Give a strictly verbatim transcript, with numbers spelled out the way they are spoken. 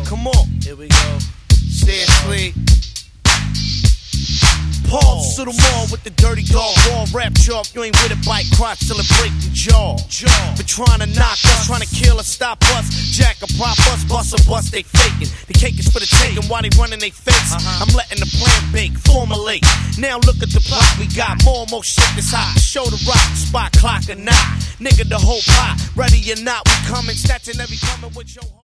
Come on. Here we go. Seriously. Pause to the mall with the dirty dog raw rap chalk. You ain't with it, bite crotch till it break the jaw. jaw. But trying to knock us, trying to kill us, stop us, jack a prop us, bust a bust, they faking. The cake is for the taking while they running they face. Uh-huh. I'm letting the plan bake, formulate. Now look at the plot we got. More and more shit that's hot. Show the rock, spot clock or not. Nigga, the whole pot. Ready or not, we coming, snatching every coming with your